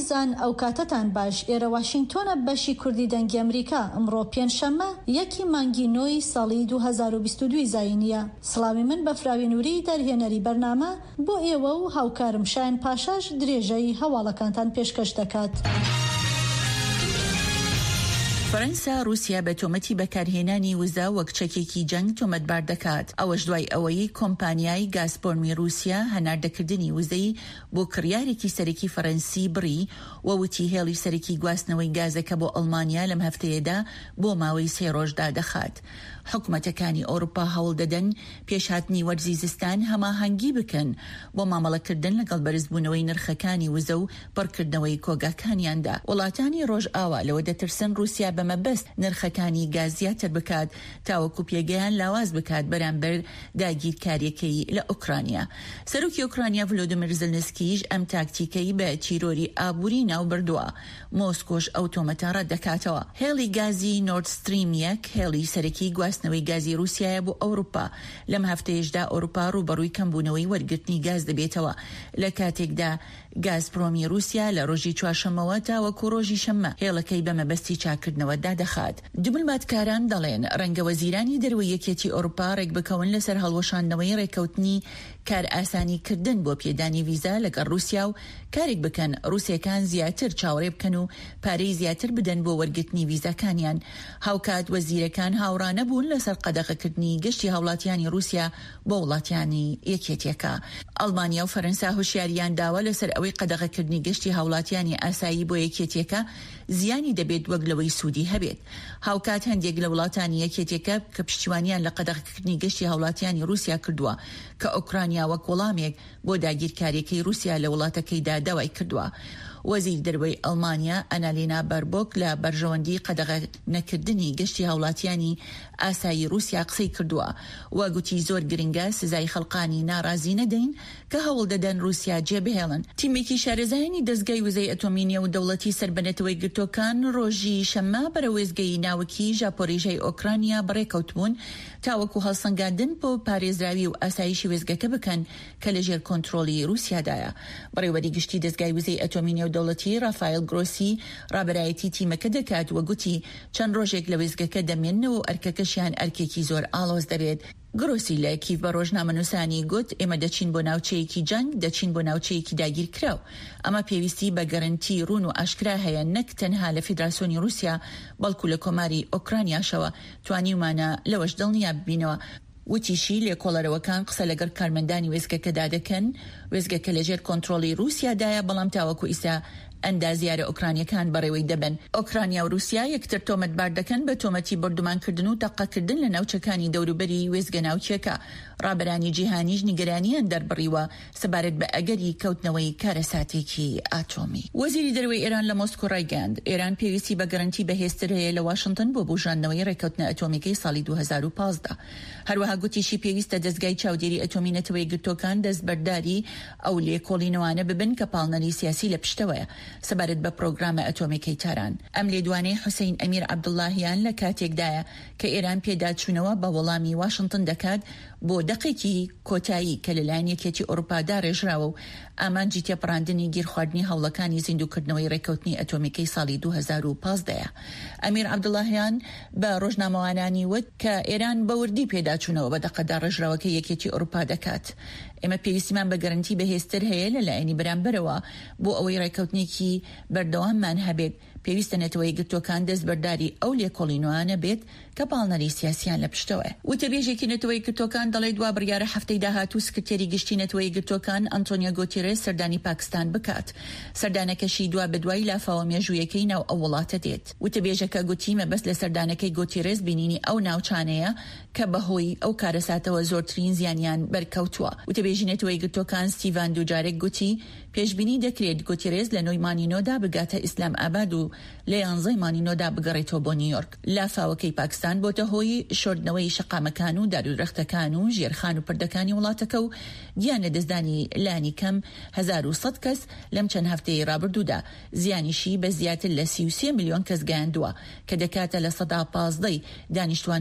ئازیزان ئەو کاتتان باش. ئێرە واشنگتۆنە بەشی کوردی دەنگی ئەمریکا. ئەمڕۆ پێنجشەممە 1 مانگی نۆی ساڵی 2022 زاینیە. سڵاوی من بە فراوینوری دەرهێنەری بەرنامە بۆ ئێوە و هاوکارم شایان پاشاش درێژەی هەواڵەکانتان پێشکەش دەکات. فەرەنسا رووسیا بە تۆمەتی بەکارهێنانی وزە وەک چەکێکی جەنگ تۆمەتبار دەکات. ئەوەش دوای ئەوەی کۆمپانیای گازپۆرمی رووسیا هەناردەکردنی وزەی بۆ کڕیارێکی سەرەکی فەرەنسی بڕی و وتی هێڵی سەرەکی گواستنەوەی گازەکە بۆ ئەڵمانیا لەم هەفتەیەدا بۆ ماوەی 3 ڕۆژدا دەخات. حکومەتەکانی ئەوروپا هەوڵ دەدەن پێشهاتنی وەرزی زستان هەماهەنگی بکەن بۆ مامەڵەکردن لەگەڵ بەرزبوونەوەی نرخەکانی وزە و پڕکردنەوەی کۆگاکانیاندا. وڵاتانی ڕۆژئاوا لەوە دەترسن رووسیا بەمەبەست نرخەکانی گاز زیاتر بکات تاوەکو پێگەیان لاواز بکات بەرامبەر داگیرکاریەکەی لە ئوکرانیا. سەرۆکی ئوکرانیا ڤلۆدیمیر زلنسکیش ئەم تاکتیکەی بە چیرۆری ئابووری ناو بردووە. مۆسکۆش ئەو تۆمەتە ڕەت دەکاتەوە. هێڵی گازی نۆرد ستریم 1 هێڵی سەرەکی گواستنەوەی گازی رووسیایە بۆ ئەوروپا. لەم هەفتەیەشدا ئەوروپا ڕوبەڕووی کەمبوونەوەی وەرگرتنی گاز دەبێتەوە لە کاتێکدا گازپڕۆمی رووسیا لە ڕۆژی چوارشەممەوە تاوەکو ڕۆژی شەممە هێڵەکەی بەمەبەستی چاکردنەوەدا دەخات. دیپلۆماتکاران دەڵێن ڕەنگە وەزیرانی دەرەوەی یەکێتی ئەوروپا ڕێک بکەون لەسەر هەڵوەشاندنەوەی ڕێکەوتنی کار ئاسانیکردن بۆ پێدانی ویزا لەگەڵ رووسیا و کارێک بکەن رووسیەکان زیاتر چاوەڕێ بکەن و پارەی زیاتر بدەن بۆ وەرگرتنی ویزاکانیان. هاوکات وەزیرەکان هاوڕانە بوون لەسەر قەدەغەکردنی گەشتی هاوڵاتیانی رووسیا بۆ وڵاتیانی یەکێتیەکە. ئەڵمانیا و فەرەنسا هۆشیاریان داوە لەسەر ئەوەی قەدەغەکردنی گەشتی هاوڵاتیانی ئاسایی بۆ یەکێتیەکە زیانی دەبێت وەک لەوەی سوودی هەبێت. هاوکات هەندێک لە وڵاتانی یەکێتیەکە کە پشتیوانیان لە قەدەغەکردنی گەشتی هاوڵاتیانی رووسیا کردووە کە ئوکرانیا وەک وەڵامێک بۆ داگیرکاریەکەی رووسیا لە وڵاتەکەیدا داوای کردووە. وەزیر دەرەوەی ئەڵمانیا ئەنالینا بەربۆک لە بەرژەوەندی قەدەغە نەکردنی گەشتی هاوڵاتیانی ئاسایی رووسیا قسەی کردووە و گوتی زۆر گرنگە سزای خەڵقانی ناڕازی نەدەین کە هەوڵ دەدەن رووسیا جێبهێڵن. تیمێکی شارەزایانی دەستگای وزەی ئەتۆمی نێودەوڵەتی سەربەنێتەوەی گرتوەکان ڕۆژی شەممە بەرە وێستگەی ناوکی ژاپۆریژەی ئۆکرانیا بەڕێکەوتبوون تاوەکو هەڵسەنگاندن بۆ پارێزراوی و ئاسایشی وێستگەکە بکەن کە لەژێر کۆنتڕۆلی رووسیادایە. بەڕێوەری گشتی دەستگای وزەی ئەتۆمی دەوڵەتی رافایل گرۆسی ڕابەرایەتی تیمەکە دەکات و گوتی چەند ڕۆژێک لە وێستگەکە دەمێننەوە و ئەرکەکەشیان ئەرکێکی زۆر ئاڵۆز دەبێت. گرۆسی لە کیف بە ڕۆژنامەنووسانی گوت ئێمە دەچین بۆ ناوچەیەکی جەنگ، دەچین بۆ ناوچەیەکی داگیرکراو. ئەمە پێویستی بە گەرنتی ڕوون و ئاشکرا هەیە نەک تەنها لە فیدراسیۆنی رووسیا بەڵکو لە کۆماری ئۆکرانیاشەوە توانیمانە لەوەش دڵنیا ببینەوە. وتیشی لێکۆڵەرەوەکان قسە لەگەڵ کارمەندانی وێستگەکەدا دەکەن. وێستگەکە لەژێر کۆنتڕۆلی رووسیادایە بەڵام تاوەکو ئیسا ئەندازیارە ئۆکرانیەکان بەڕێوەی دەبن. ئۆکرانیا و رووسیا یەکتر تۆمەتبار دەکەن بە تۆمەتی بەردومانکردن و تەقەکردن لە ناوچەکانی دەوروبەری وێستگە ناوچیەکە. ڕابەرانی جیهانیش نیگەرانیان دەربڕیوە سەبارەت بە ئەگەری کەوتنەوەی کارەساتێکی ئاتۆمی. وەزیری دەرەوەی ئێران لە مۆسکۆ ڕایگەاند ئێران پێویستی بە گەرنتی بەهێزتر هەیە لە واشنگتن بۆ بژاندنەوەی ڕێکەوتنە ئەتۆمیکەی ساڵی 2015. هەروەها گوتیشی پێویستە دەستگای چاودێری ئەتۆمی نەتەوەی گرتوەکان دەستبەرداری ئەو لێکۆڵینەوانە ببن کە پاڵنەری سیاسی لە پشتەوەیە سەبارەت بە پرۆگرامە ئەتۆمیکەی تاران. ئەم لێدوانەی حوسین ئەمیر عەبدوڵڵاهیان لە کاتێکدایە کە ئێران پێداچوونەوە بە وەڵامی واشنگتن دەکات بۆ دەقێکی کۆتایی کە لەلایەن یەکێتی ئەوروپادا ڕێژراوە و ئامانجی تێپەڕاندنی گیرخواردنی هەوڵەکانی زیندووکردنەوەی ڕێکەوتنی ئەتۆمیکەی ساڵی 2015. ئەمیر عەبدوڵڵاهیان بە ڕۆژنامەوانانی وت کە ئێران بەوردی پێداچوونەوە بە دەقەدا ڕێژراوەکە یەکێتی ئەوروپا دەکات. ئێمە پێویستیمان بە گەرنتی بەهێزتر هەیە لەلایەنی بەرامبەرەوە بۆ ئەوەی ڕێکەوتنێکی بەردەواممان هەبێت. پێویستە نەتەوەی گرتوەکان دەستبەرداری ئەو لێکۆڵینەوانە بێت کە پاڵنەری سیاسیان لە پشتەوە. وتەبێژێکی نەتەوەی گرتوەکان دەڵێ دوا بڕیارە هەفتەی داهاتوو سکرتێری گشتی نەتەوەی گرتوەکان ئەنتۆنیۆ گوتێرێس سەردانی پاکستان بکات. سەردانەکەشی دوا بەدوای لافاوە مێژوویەکەی ناو ئەو وڵاتە دێت. وتەبێژەکە گوتی مەبەست لە سەردانەکەی گوتێرێس بینینی ئەو ناوچانەیە کە بەهۆی ئەو کارەساتەوە زۆرترین زیانیان بەرکەوتووە. وتەبێژی نەتەوەی گرتوەکان ستیڤان دوجارێک گوتی پێشبینی دەکرێت گوتێرێس لە نۆی مانینۆدا بگاتە ئیسلام ئاباد و لە 11 مانینۆدا بگەڕێتەوە بۆ نیویۆرک. لافاوەکەی پاکستان بۆتە هۆی شۆردنەوەی شەقامەکان و دارودرەختەکان و ژێرخان و پردەکانی وڵاتەکە و گیان لە دەستدانی لانی کەم 1100 کەس لەم چەند هەفتەی ڕابردوودا. زیانیشی بە زیاتر لە 33 ملیۆن کەس گەیاندووە کە دەکاتە لە 15% دانیشتوان